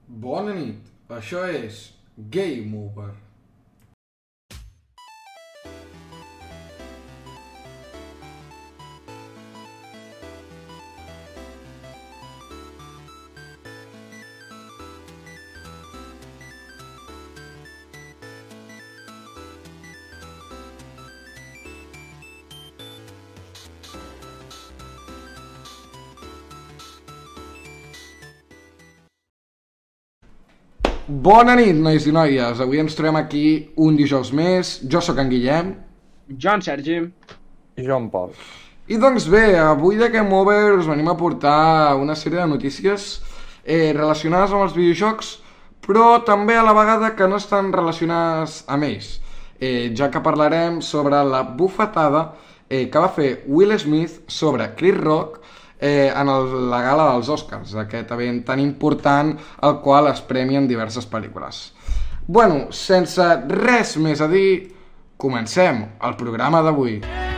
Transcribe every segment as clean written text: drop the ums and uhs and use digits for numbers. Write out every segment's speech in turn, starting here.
Bona nit, això és Game Over. Bona nit, nois i noies. Avui ens trobem aquí un dijous més. Jo sóc en Guillem. Jo, en Sergi. I jo en Pol. I doncs bé, avui de Game Over us venim a portar una sèrie de notícies relacionades amb els videojocs, però també a la vegada que no estan relacionades amb ells, ja que parlarem sobre la bufetada que va fer Will Smith sobre Chris Rock en la gala dels Oscars, aquest event tan important al qual es premien diverses pel·lícules. Bueno, sense res més a dir, comencem el programa d'avui.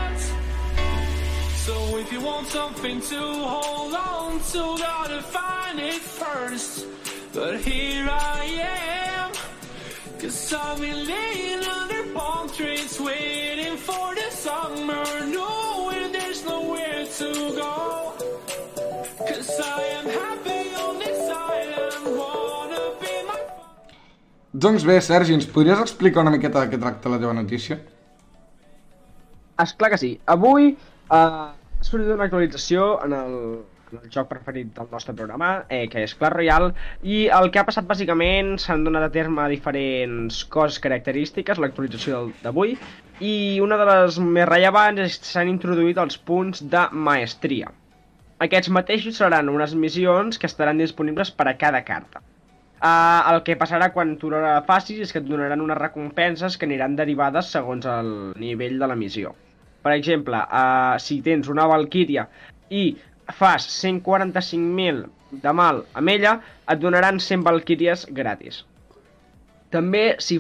So if you want something to hold on to, gotta find it first. But here I am, 'cause I've been laying under palm trees, waiting for the summer, knowing there's nowhere to go. 'Cause I am happy on this island, wanna be my... Doncs bé, Sergi, ens podries explicar una miqueta de què tracta la teva notícia? Esclar que sí. Avui ha sortit una actualització en el joc preferit del nostre programa, que és Clash Royale, i el que ha passat bàsicament s'han donat a terme diferents coses característiques, l'actualització d'avui, i una de les més rellevants és que s'han introduït els punts de maestria. Aquests mateixos seran unes missions que estaran disponibles per a cada carta. El que passarà quan tu la facis és que et donaran unes recompenses que aniran derivades segons el nivell de la missió. Per exemple, si tens una Valkyria i fas 145.000 de mal amb ella, et donaran 100 Valkyries gratis. També si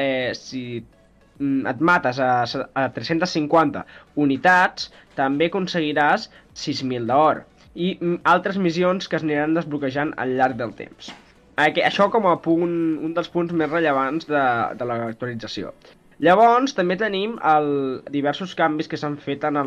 et mates a 350 unitats, també aconseguiràs 6.000 d'or i altres missions que es aniran desbloquejant al llarg del temps. Això com a un dels punts més rellevants de l'actualització. Llavors també tenim diversos canvis que s'han fet en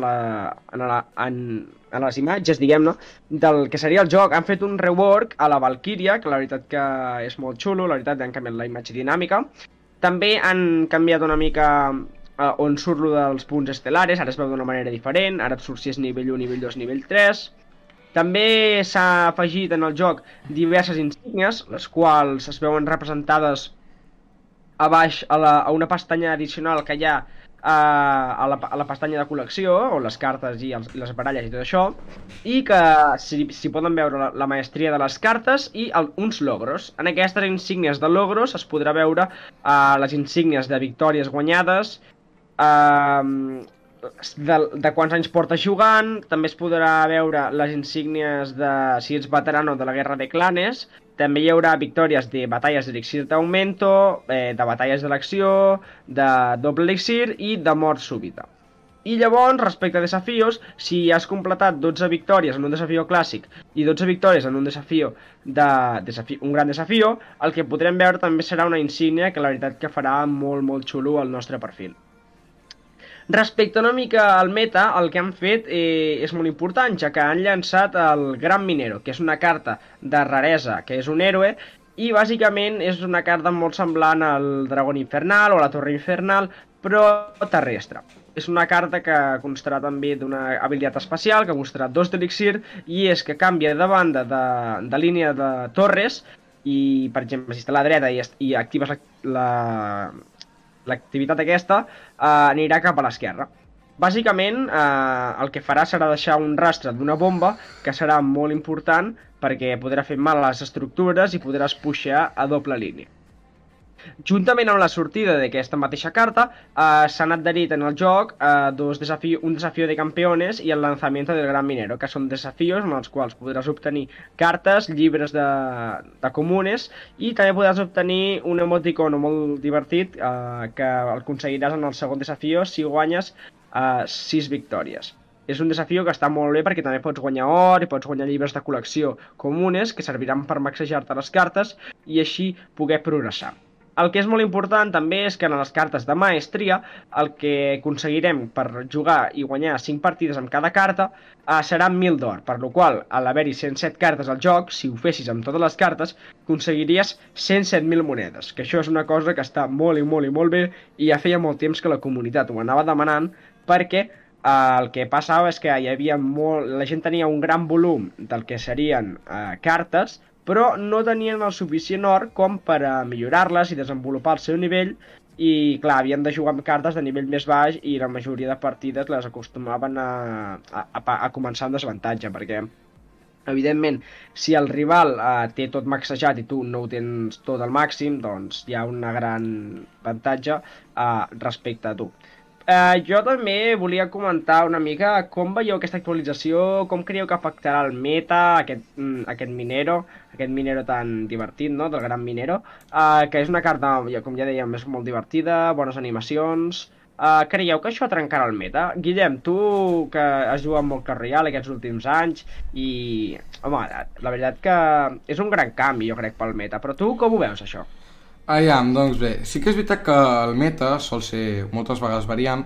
les imatges, diguem-ne, del que seria el joc. Han fet un rework a la Valkyria, que la veritat que és molt xulo, la veritat han canviat la imatge dinàmica. També han canviat una mica on surt lo dels punts estelares, ara es veu d'una manera diferent, ara et surt si és nivell 1, nivell 2, nivell 3... També s'ha afegit en el joc diverses insígnies, les quals es veuen representades a baix a una pestanya addicional que hi ha a la pestanya de col·lecció, on les cartes i les baralles i tot això, i que s'hi poden veure la maestria de les cartes i uns logros. En aquestes insígnies de logros es podrà veure les insígnies de victòries guanyades, de quants anys portes jugant, també es podrà veure les insígnies de si ets veterano de la Guerra de Clanes, també hi haurà victòries de batalles d'elixir d'augmento, de batalles d'elecció, de doble elixir i de mort súbita. I llavors, respecte a desafios, si has completat 12 victòries en un desafió clàssic i 12 victòries en un un gran desafió, el que podrem veure també serà una insígnia que la veritat que farà molt xulo al nostre perfil. Respecte una mica al meta, el que han fet és molt important, ja que han llançat el Gran Minero, que és una carta de raresa, que és un héroe, i bàsicament és una carta molt semblant al Dragón Infernal o a la Torre Infernal, però terrestre. És una carta que constarà també d'una habilitat especial, que constarà 2 d'elixir, i és que canvia de banda de línia de torres, i per exemple, si està a la dreta i actives l'activitat aquesta, anirà cap a l'esquerra. Bàsicament, el que farà serà deixar un rastre d'una bomba que serà molt important perquè podrà fer mal a les estructures i podràs puxar a doble línia. Juntament amb la sortida d'aquesta mateixa carta, s'han adherit en el joc un desafió de campeones i el lanzamiento del Gran Minero, que són desafios en els quals podràs obtenir cartes, llibres de comunes, i també podràs obtenir un emoticono molt divertit que el aconseguiràs en el segon desafió si guanyes 6 victòries. És un desafiu que està molt bé perquè també pots guanyar or i pots guanyar llibres de col·lecció comunes que serviran per maxejar-te les cartes i així poder progressar. El que és molt important també és que en les cartes de maestria el que aconseguirem per jugar i guanyar 5 partides amb cada carta serà 1.000 d'or, per la qual al haver-hi 107 cartes al joc, si ho fessis amb totes les cartes, aconseguiries 107.000 monedes, que això és una cosa que està molt i molt i molt bé i ja feia molt temps que la comunitat ho anava demanant perquè el que passava és que hi havia la gent tenia un gran volum del que serien cartes, però no tenien el suficient or com per millorar-les i desenvolupar el seu nivell i, clar, havien de jugar amb cartes de nivell més baix i la majoria de partides les acostumaven a començar amb desavantatge, perquè, evidentment, si el rival té tot maxejat i tu no ho tens tot al màxim, doncs hi ha una gran avantatge respecte a tu. Jo també volia comentar una mica com veieu aquesta actualització, com creieu que afectarà el meta, aquest minero tan divertit, no?, del Gran Minero, que és una carta, com ja dèiem, és molt divertida, bones animacions. Creieu que això trencarà el meta? Guillem, tu que has jugat molt Clash Royale aquests últims anys i, home, la veritat que és un gran canvi, jo crec, pel meta, però tu com ho veus, això? Doncs bé, sí que és veritat que el meta sol ser moltes vegades variant,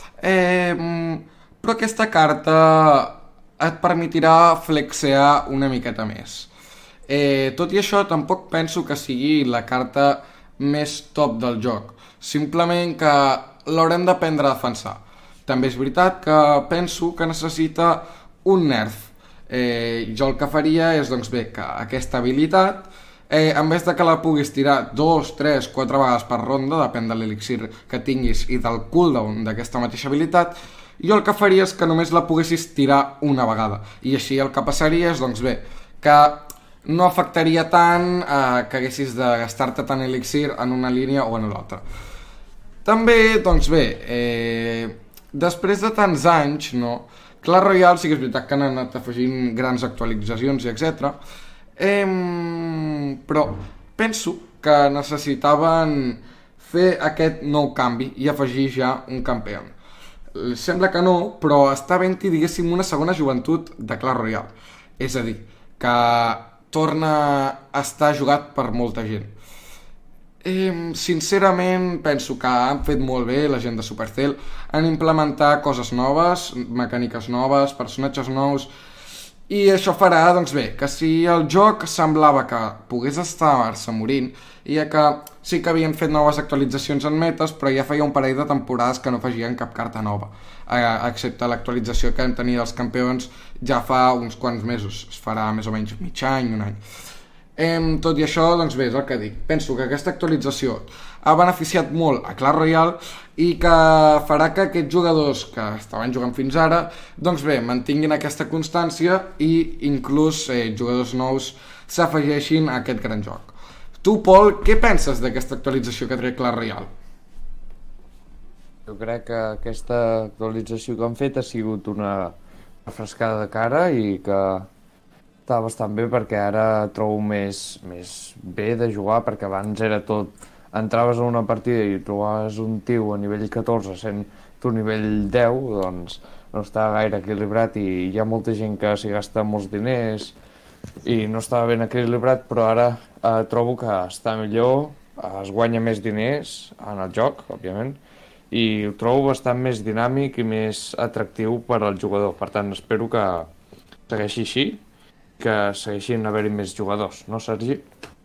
però aquesta carta et permetirà flexear una miqueta més. Tot i això, tampoc penso que sigui la carta més top del joc, simplement que l'haurem d'aprendre a defensar. També és veritat que penso que necessita un nerf. Jo el que faria és, doncs bé, que aquesta habilitat, en vez de que la puguis tirar 2, 3, 4 vegades per ronda, depèn de l'elixir que tinguis i del cooldown d'aquesta mateixa habilitat, jo el que faria és que només la poguessis tirar una vegada. I així el que passaria és, doncs bé, que no afectaria tant que haguessis de gastar-te tant elixir en una línia o en l'altra. També, doncs bé, després de tants anys, no, Clash Royale sí que és veritat que han anat afegint grans actualitzacions i etc. Però penso que necessitaven fer aquest nou canvi i afegir ja un campió. Sembla que no, però està ben-hi, diguéssim, una segona joventut de Clash Royale. És a dir, que torna a estar jugat per molta gent. Sincerament, penso que han fet molt bé la gent de Supercell en implementar coses noves, mecàniques noves, personatges nous, i això farà, doncs bé, que si el joc semblava que pogués estar-se morint, i ja que sí que havien fet noves actualitzacions en metes, però ja feia un parell de temporades que no afegien cap carta nova, excepte l'actualització que vam tenir dels campions ja fa uns quants mesos, es farà més o menys mig any, un any. Tot i això, doncs bé, és el que dic. Penso que aquesta actualització ha beneficiat molt a Clash Royale i que farà que aquests jugadors que estaven jugant fins ara, doncs bé, mantinguin aquesta constància i inclús jugadors nous s'afegeixin a aquest gran joc. Tu, Pol, què penses d'aquesta actualització que trec Clash Royale? Jo crec que aquesta actualització que han fet ha sigut una refrescada de cara i que està bastant bé perquè ara trobo més bé de jugar, perquè abans era tot, entraves a una partida i trobaves un tio a nivell 14 sent tu nivell 10, doncs no està gaire equilibrat i hi ha molta gent que s'hi gasta molts diners i no estava ben equilibrat, però ara trobo que està millor, es guanya més diners en el joc, òbviament, i ho trobo bastant més dinàmic i més atractiu per al jugador. Per tant, espero que segueixi així, que segueixin haver-hi més jugadors, no, Sergi?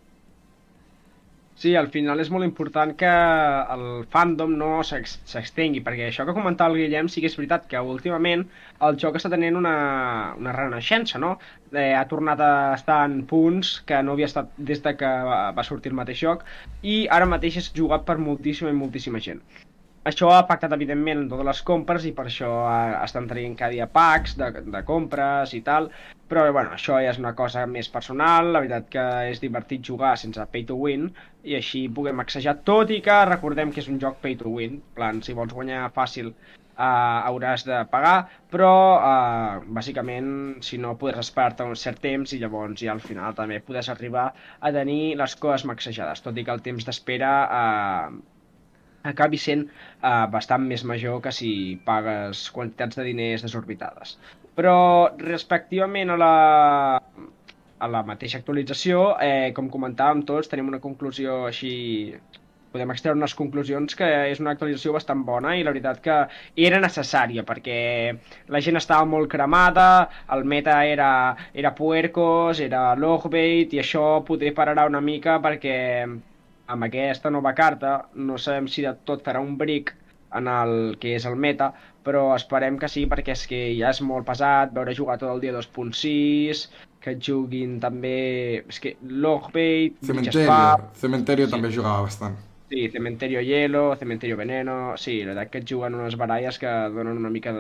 Sí, al final és molt important que el fandom no s'extengui, perquè això que comentava el Guillem sí que és veritat que últimament el joc està tenint una renaixença, no? Ha tornat a estar en punts que no havia estat des de que va sortir el mateix joc i ara mateix és jugat per moltíssima i moltíssima gent. Això ha afectat, evidentment, totes les compres i per això estan traient cada dia packs de compres i tal, però bueno, això ja és una cosa més personal, la veritat que és divertit jugar sense pay to win i així puguem maxejar, tot i que recordem que és un joc pay to win, en plan, si vols guanyar fàcil hauràs de pagar, però bàsicament si no podràs esperar-te un cert temps i llavors ja al final també podràs arribar a tenir les coses maxejades, tot i que el temps d'espera acabi sent bastant més major que si pagues quantitats de diners desorbitades. Però respectivament a la mateixa actualització, com comentàvem tots, tenim una conclusió així... Podem extreure unes conclusions que és una actualització bastant bona i la veritat que era necessària perquè la gent estava molt cremada, el meta era puercos, era logbait i això poder pararà una mica perquè amb aquesta nova carta no sabem si de tot farà un brick en el que és el meta, però esperem que sí perquè és que ja és molt pesat veure jugar tot el dia 2.6, que juguin també... És que logbait, Cementerio també jugava bastant. Sí, Cementerio Hielo, Cementerio Veneno... Sí, la veritat que et juguen unes baralles que donen una mica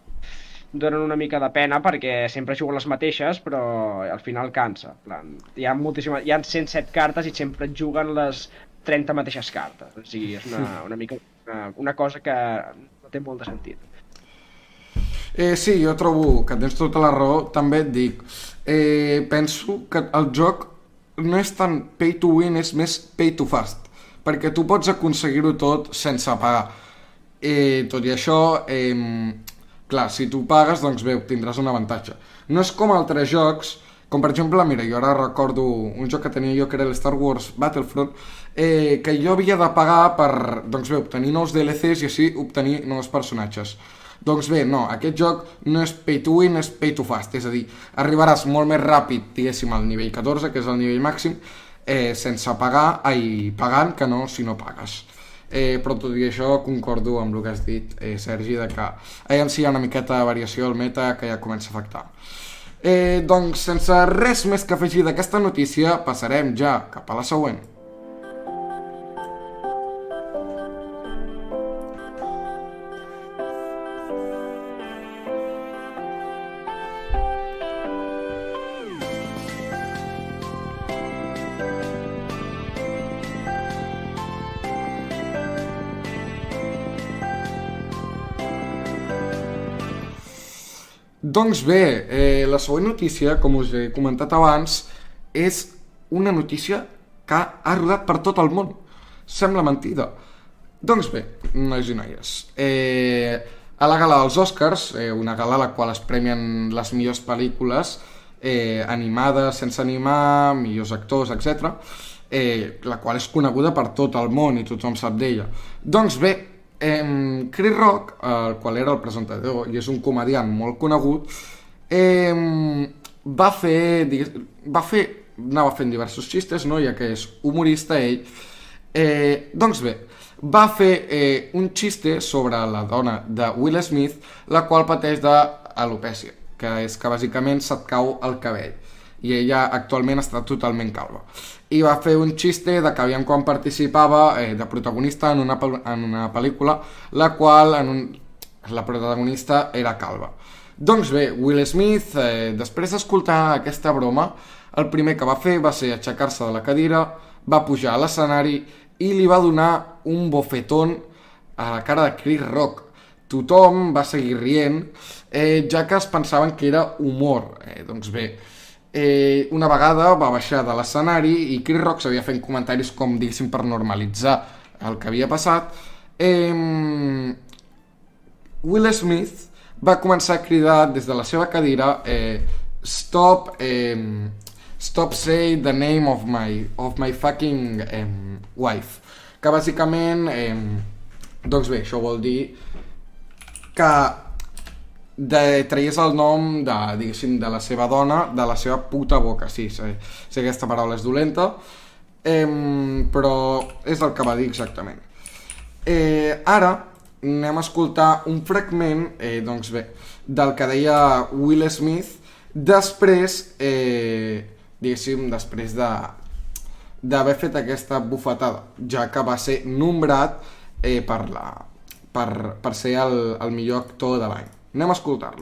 de pena perquè sempre juguen les mateixes, però al final cansa. Hi ha 107 cartes i sempre et juguen les 30 mateixes cartes. O sigui, és una mica una cosa que no té molt de sentit. Sí, jo trobo que tens tota la raó. També et dic, penso que el joc no és tant pay to win, és més pay to fast, perquè tu pots aconseguir-ho tot sense pagar. Tot i això, clar, si tu pagues, doncs bé, tindràs un avantatge. No és com altres jocs, com per exemple, mira, jo ara recordo un joc que tenia jo que era el Star Wars Battlefront, que jo havia de pagar per, doncs bé, obtenir nous DLCs i així obtenir nous personatges. Doncs bé, no, aquest joc no és pay to win, és pay to fast, és a dir, arribaràs molt més ràpid, diguéssim, al nivell 14, que és el nivell màxim, sense pagar, pagant que no si no pagues. Però tot i això concordo amb el que has dit, Sergi, de que aviam si hi ha una miqueta de variació al meta que ja comença a afectar. Doncs sense res més que afegir d'aquesta notícia, passarem ja cap a la següent. Doncs bé, la següent notícia, com us he comentat abans, és una notícia que ha rodat per tot el món. Sembla mentida. Doncs bé, nois i noies, a la gala dels Oscars, una gala a la qual es premien les millors pel·lícules animades, sense animar, millors actors, etc., la qual és coneguda per tot el món i tothom sap d'ella. Doncs bé, Chris Rock, el qual era el presentador i és un comediant molt conegut, anava fent diversos xistes, no? Ja que és humorista ell. Doncs bé, va fer un xiste sobre la dona de Will Smith, la qual pateix d'alopècia, que és que bàsicament se't cau el cabell i ella actualment està totalment calva. I va fer un xiste de que aviam quan participava de protagonista en una pel·lícula la qual la protagonista era calva. Doncs bé, Will Smith, després d'escoltar aquesta broma, el primer que va fer va ser aixecar-se de la cadira, va pujar a l'escenari i li va donar un bofetón a la cara de Chris Rock. Tothom va seguir rient, ja que es pensaven que era humor. Doncs bé, una vegada va baixar de l'escenari i Chris Rock s'havia fet comentaris com, diguéssim, per normalitzar el que havia passat. Will Smith va començar a cridar des de la seva cadira stop say the name of my fucking wife, que bàsicament doncs bé, això vol dir que traies el nom diguéssim, de la seva dona, de la seva puta boca. Sí, aquesta paraula és dolenta, però és el que va dir exactament. Ara anem a escoltar un fragment, doncs bé, del que deia Will Smith després, diguéssim, després d'haver fet aquesta bufetada, ja que va ser nombrat per ser el millor actor de l'any. Anem a escoltar-lo.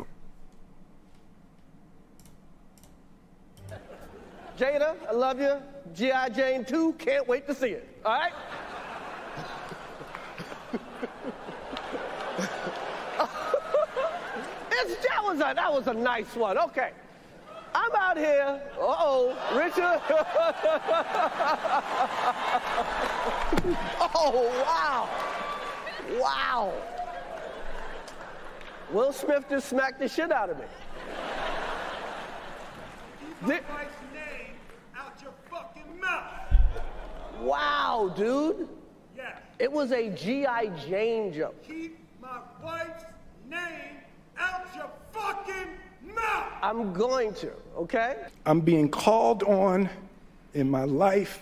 Jada, I love you. G.I. Jane 2, can't wait to see it. All right? that was a nice one. Okay. I'm out here. Richard. Oh, wow. Wow. Will Smith just smacked the shit out of me. Keep my wife's name out your fucking mouth. Wow, dude. Yes. It was a G.I. Jane joke. Keep my wife's name out your fucking mouth. I'm going to, okay? I'm being called on in my life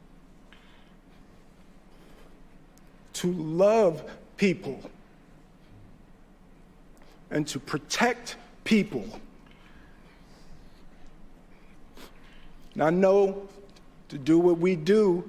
to love people and to protect people. And I know to do what we do,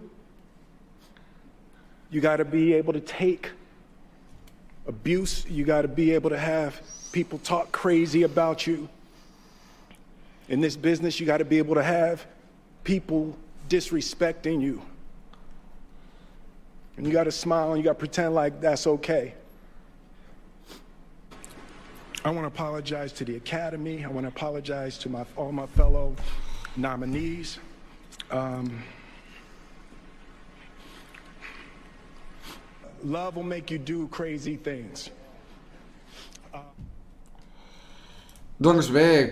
you got to be able to take abuse. You got to be able to have people talk crazy about you. In this business, you got to be able to have people disrespecting you. And you got to smile and you got to pretend like that's okay. I want to apologize to the Academy. I want to apologize to all my fellow nominees. Love will make you do crazy things. Doncs bé,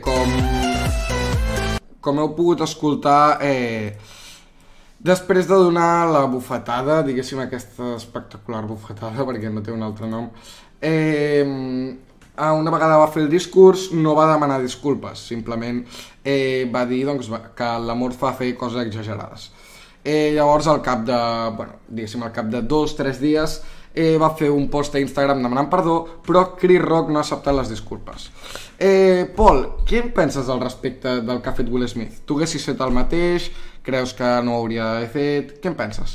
com heu pogut escoltar, després de donar la bufetada, diguéssim aquesta espectacular bufetada, perquè no té un altre nom, una vegada va fer el discurs no va demanar disculpes, simplement va dir doncs, que l'amor fa fer coses exagerades. Llavors al cap de, al cap de 2-3 dies va fer un post a Instagram demanant perdó, però Chris Rock no ha acceptat les disculpes. Pol, què en penses al respecte del que ha fet Will Smith? Tu haguessis fet el mateix? Creus que no ho hauria d'haver fet? Què en penses?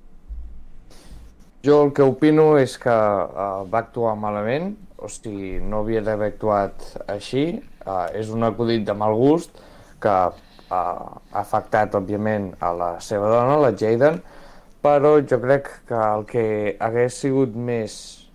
Jo el que opino és que va actuar malament, o sigui, no havia d'haver actuat així. És un acudit de mal gust que ha afectat, òbviament, a la seva dona, la Jaden, però jo crec que el que hagués sigut més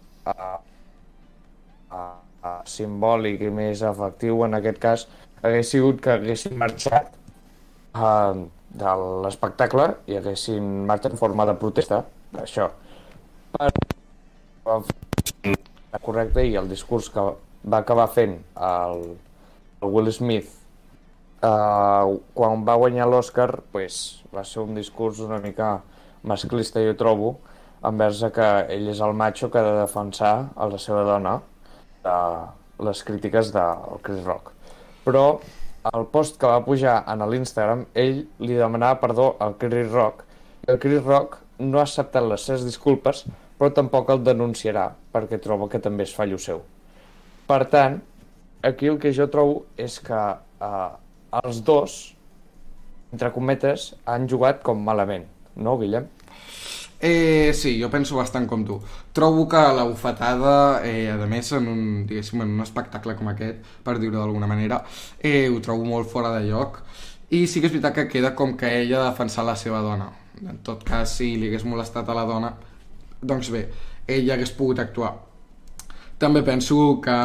simbòlic i més efectiu en aquest cas hagués sigut que haguessin marxat de l'espectacle i haguessin marxat en forma de protesta, això. Però correcte, i el discurs que va acabar fent el Will Smith quan va guanyar l'Oscar va ser un discurs una mica masclista, jo trobo, envers que ell és el macho que ha de defensar a la seva dona de les crítiques del Chris Rock. Però el post que va pujar en l'Instagram, ell li demanava perdó al Chris Rock, i el Chris Rock no ha acceptat les seves disculpes, però tampoc el denunciarà, perquè troba que també és fallo seu. Per tant, aquí el que jo trobo és que els dos, entre cometes, han jugat com malament, no, Guillem? Sí, jo penso bastant com tu. Trobo que la bufetada, a més, en un espectacle com aquest, per dir-ho d'alguna manera, ho trobo molt fora de lloc. I sí que és veritat que queda com que ella ha defensat la seva dona. En tot cas, si li hagués molestat a la dona, doncs bé, ella hagués pogut actuar. També penso que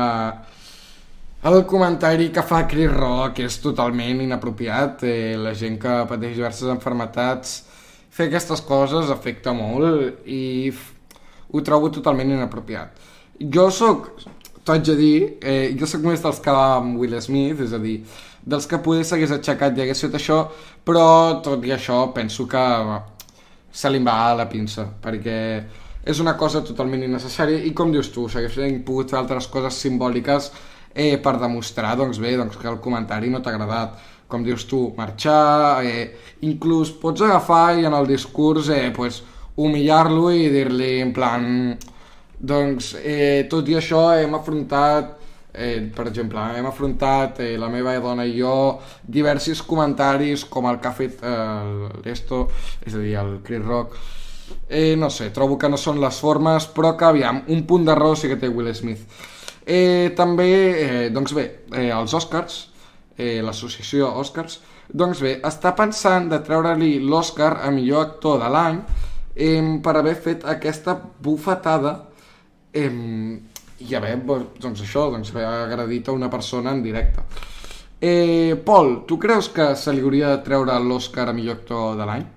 el comentari que fa Chris Rock és totalment inapropiat. La gent que pateix diverses malalties, fer aquestes coses afecta molt i ho trobo totalment inapropiat. Jo t'haig de dir, jo soc més dels que va amb Will Smith, és a dir, dels que poder s'hagués aixecat i hagués fet això, però tot i això penso que se li va a la pinça, perquè és una cosa totalment innecessària i com dius tu, s'haguessin pogut fer altres coses simbòliques per demostrar que el comentari no t'ha agradat. Com dius tu, marxar, inclús pots agafar i en el discurs humillar-lo i dir-li en plan tot i això hem afrontat per exemple, hem afrontat la meva dona i jo diversos comentaris com el que ha fet l'Esto, és a dir, el Chris Rock. No sé, trobo que no són les formes, però que aviam, un punt d'error sí que té Will Smith. També, els Oscars, l'associació Oscars, doncs bé, està pensant de treure-li l'Oscar a millor actor de l'any per haver fet aquesta bufetada i haver, haver agredit a una persona en directe. Pol, tu creus que se li hauria de treure l'Oscar a millor actor de l'any?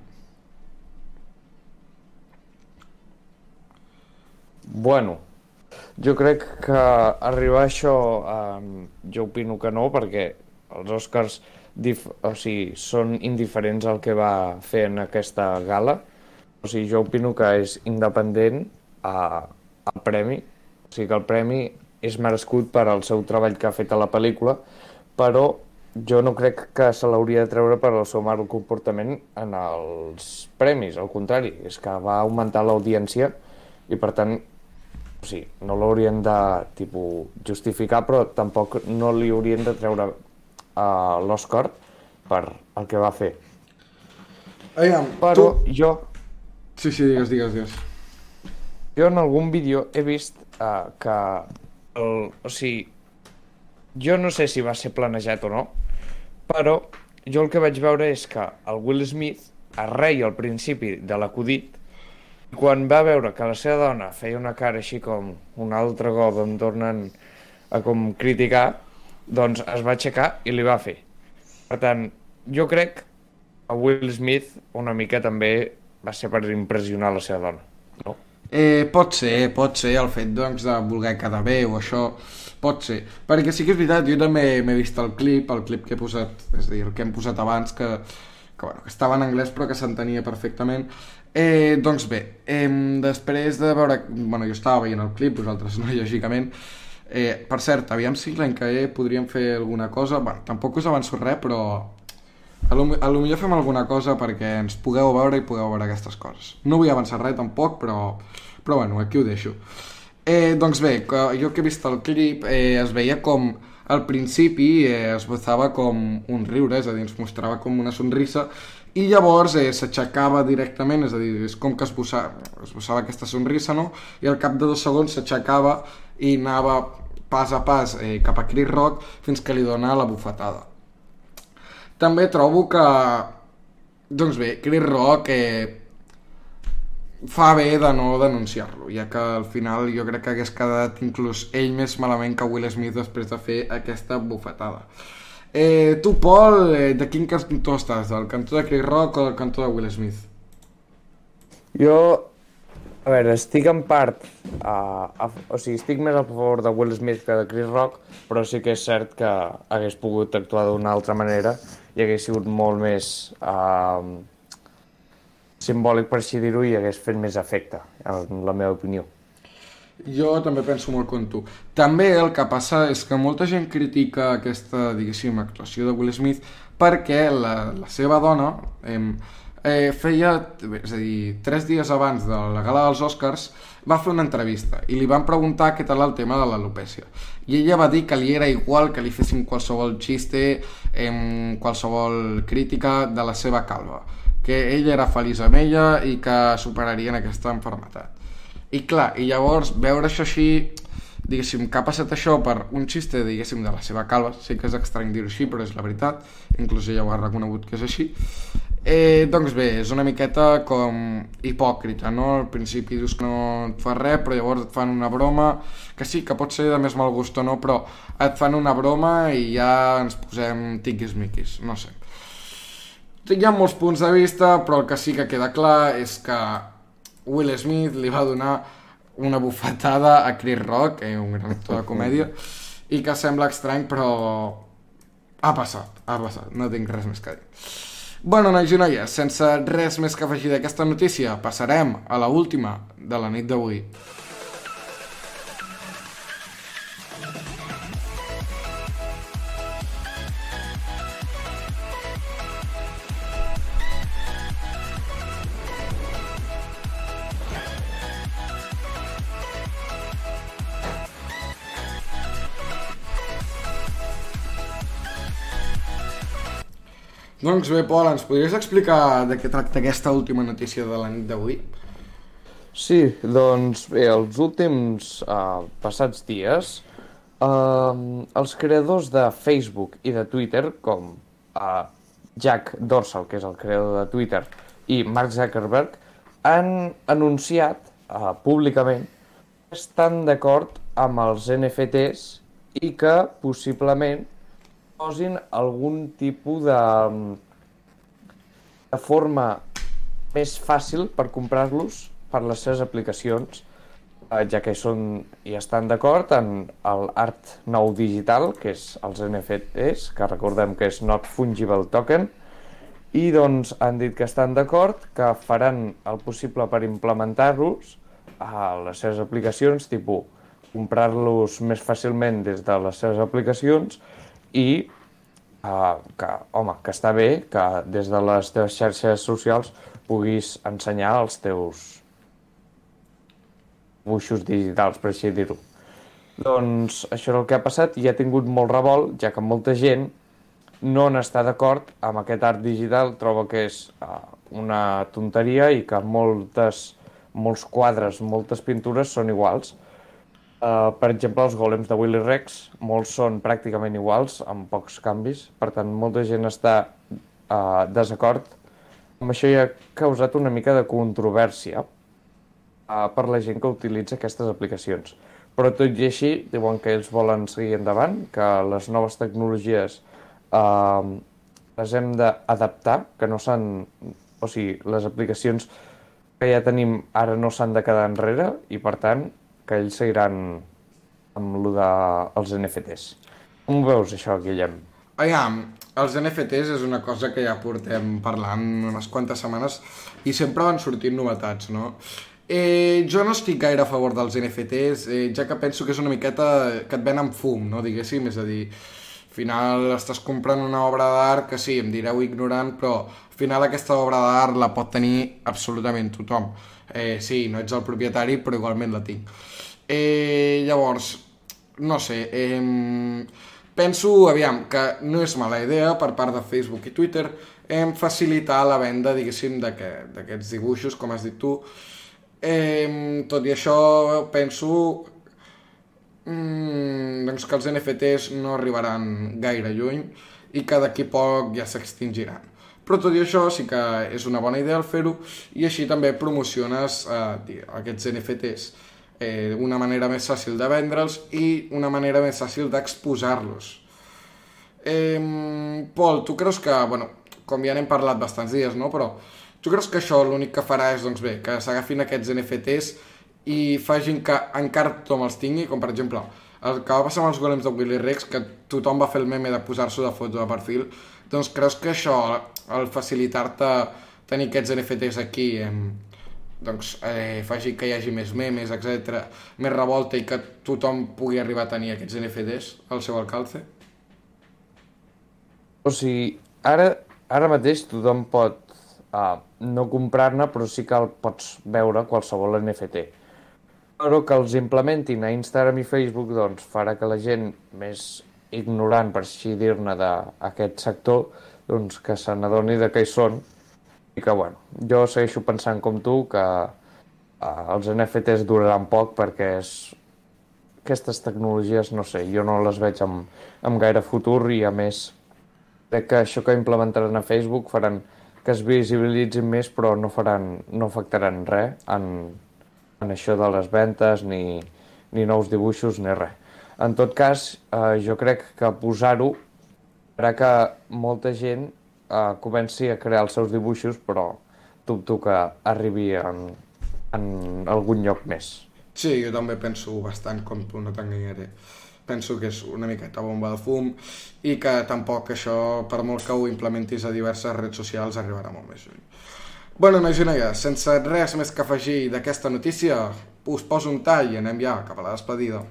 Bueno, jo crec que arribar a això, jo opino que no, perquè els Oscars són indiferents al que va fer en aquesta gala. O sigui, jo opino que és independent al premi. O sigui, que el premi és merescut per al seu treball que ha fet a la pel·lícula, però jo no crec que se l'hauria de treure per al seu mal comportament en els premis. Al contrari, és que va augmentar l'audiència i, per tant, o sigui, no l'haurien de justificar, però tampoc no li haurien de treure l'Oscar per el que va fer. Però jo... Sí, digues. Jo en algun vídeo he vist que... O sigui, jo no sé si va ser planejat o no, però jo el que vaig veure és que el Will Smith es reia al principi de l'acudit, i quan va veure que la seva dona feia una cara així com un altre cop em tornen a com criticar, doncs es va aixecar i li va fer. Per tant, jo crec que Will Smith una mica també va ser per impressionar la seva dona, no? Pot ser el fet doncs, de voler quedar bé o això, pot ser. Perquè sí que és veritat, jo també m'he vist el clip que he posat, és a dir, el que hem posat abans, que estava en anglès però que s'entenia perfectament. Doncs bé, després de veure... Bueno, jo estava veient el clip, vosaltres no, lògicament. Per cert, aviam si l'any que ve podríem fer alguna cosa. Bueno, tampoc us avanço res, però a lo millor fem alguna cosa perquè ens pugueu veure i pugueu veure aquestes coses. No vull avançar res tampoc, però bueno, aquí ho deixo. Doncs bé, jo que he vist el clip es veia com al principi es esbozava com un riure, és a dir, ens mostrava com una sonrisa, i llavors s'aixecava directament, és a dir, és com que esbossava aquesta sonrisa, no? I al cap de 2 segons s'aixecava i anava pas a pas cap a Chris Rock fins que li dona la bufetada. També trobo que, doncs bé, Chris Rock fa bé de no denunciar-lo, ja que al final jo crec que hagués quedat inclús ell més malament que Will Smith després de fer aquesta bufetada. Tu, Pol, de quin cantó estàs? Del cantó de Chris Rock o del cantó de Will Smith? Jo, a veure, estic en part, o sigui, estic més a favor de Will Smith que de Chris Rock, però sí que és cert que hagués pogut actuar d'una altra manera i hagués sigut molt més simbòlic, per així dir-ho, i hagués fet més efecte, en la meva opinió. Jo també penso molt com tu. També el que passa és que molta gent critica aquesta, diguéssim, actuació de Will Smith perquè la seva dona feia, és a dir, 3 dies abans de la gala dels Oscars va fer una entrevista i li van preguntar què tal el tema de l'alopècia. I ella va dir que li era igual que li fessin qualsevol xiste, qualsevol crítica de la seva calva, que ell era feliç amb ella i que superarien aquesta malaltia. I clar, i llavors veure això així, diguéssim, que ha passat això per un xiste, diguéssim, de la seva calva, sé que és estrany dir-ho així, però és la veritat, inclús ella ho ha reconegut que és així, doncs bé, és una miqueta com hipòcrita, no? Al principi dius que no et fa res, però llavors et fan una broma, que sí, que pot ser de més mal gust o no, però et fan una broma i ja ens posem tiquis-miquis, no sé. Hi ha molts punts de vista, però el que sí que queda clar és que Will Smith li va donar una bufetada a Chris Rock, un gran actor de comèdia, i que sembla estrany, però ha passat, no tinc res més que dir. Bueno, nois i noies, sense res més que afegir d'aquesta notícia, passarem a la última de la nit d'avui. Doncs bé, Pol, ens podries explicar de què tracta aquesta última notícia de la nit d'avui? Sí, doncs bé, els últims passats dies, els creadors de Facebook i de Twitter, com Jack Dorsey, que és el creador de Twitter, i Mark Zuckerberg, han anunciat públicament que estan d'acord amb els NFTs i que possiblement posin algun tipus de forma més fàcil per comprar-los per les seves aplicacions, ja que hi estan d'acord en l'art nou digital, que és els NFTs, que recordem que és Not Fungible Token, i doncs han dit que estan d'acord, que faran el possible per implementar-los a les seves aplicacions, tipus comprar-los més fàcilment des de les seves aplicacions i que està bé que des de les teves xarxes socials puguis ensenyar els teus dibuixos digitals, per així dir-ho. Doncs això és el que ha passat i ha tingut molt revolt, ja que molta gent no n'està d'acord amb aquest art digital, troba que és una tonteria i que molts quadres, moltes pintures són iguals. Per exemple, els golems de Willy Rex, molts són pràcticament iguals, amb pocs canvis, per tant, molta gent està desacord. Amb això ja ha causat una mica de controvèrsia per la gent que utilitza aquestes aplicacions. Però tot i així, diuen que ells volen seguir endavant, que les noves tecnologies les hem d'adaptar, que no s'han... O sigui, les aplicacions que ja tenim ara no s'han de quedar enrere i, per tant, que ells seguiran amb el dels NFTs. Com ho veus, això, Guillem? Aviam, els NFTs és una cosa que ja portem parlant unes quantes setmanes i sempre van sortint novetats, no? Jo no estic gaire a favor dels NFTs, ja que penso que és una miqueta que et venen fum, no? Diguéssim, és a dir, al final estàs comprant una obra d'art que sí, em direu ignorant, però al final aquesta obra d'art la pot tenir absolutament tothom. Sí, no ets el propietari, però igualment la tinc. Llavors, no sé, penso, aviam, que no és mala idea per part de Facebook i Twitter facilitar la venda, diguéssim, d'aquests dibuixos, com has dit tu. Tot i això, penso doncs que els NFTs no arribaran gaire lluny i que d'aquí poc ja s'extingiran. Però tot i això sí que és una bona idea el fer-ho i així també promociones aquests NFTs. Una manera més fàcil de vendre'ls i una manera més fàcil d'exposar-los. Pol, tu creus que, bueno, com ja n'hem parlat bastants dies, no? Però tu creus que això l'únic que farà és, doncs bé, que s'agafin aquests NFTs i facin que encara tothom els tingui, com per exemple el que va passar amb els golems de Willy Rex, que tothom va fer el meme de posar-s'ho de foto de perfil, doncs creus que això, al facilitar-te tenir aquests NFTs aquí, doncs faci que hi hagi més memes, etc., més revolta i que tothom pugui arribar a tenir aquests NFTs al seu alcance? O sigui, ara mateix tothom pot no comprar-ne, però sí que el pots veure qualsevol NFT. Però que els implementin a Instagram i Facebook doncs, farà que la gent més ignorant, per així dir-ne, d'aquest sector, doncs, que se n'adoni de què hi són. I que, bueno, jo segueixo pensant com tu que els NFTs duraran poc perquè aquestes tecnologies, no sé, jo no les veig amb gaire futur i, a més, crec que això que implementaran a Facebook faran que es visibilitzin més, però no afectaran res en això de les ventes, ni nous dibuixos, ni res. En tot cas, jo crec que posar-ho farà que molta gent comenci a crear els seus dibuixos, però dubto que arribi en algun lloc més. Sí, jo també penso bastant com tu, no t'enganyaré. Penso que és una miqueta bomba de fum i que tampoc això, per molt que ho implementis a diverses redes socials, arribarà molt més lluny. Bueno, nois i noies, sense res més que afegir d'aquesta notícia, us poso un tall i anem ja cap a la despedida.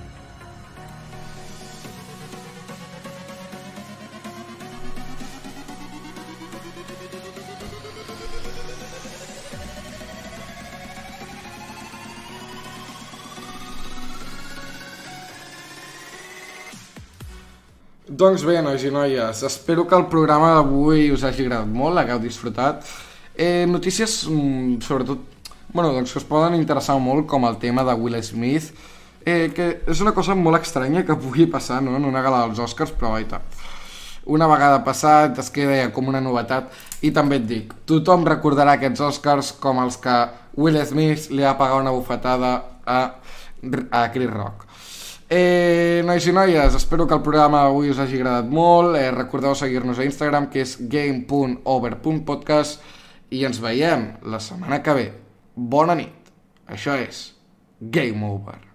Doncs bé, nois i noies, espero que el programa d'avui us hagi agradat molt, l'hagueu disfrutat. Notícies, sobretot, bueno, doncs que us poden interessar molt, com el tema de Will Smith, que és una cosa molt estranya que pugui passar, no?, en una gala dels Oscars, però vaita, una vegada passat es queda ja com una novetat. I també et dic, tothom recordarà aquests Oscars com els que Will Smith li va pagar una bufetada a Chris Rock. Nois i noies, espero que el programa avui us hagi agradat molt. Recordeu seguir-nos a Instagram, que és game.over.podcast, i ens veiem la setmana que ve. Bona nit. Això és Game Over.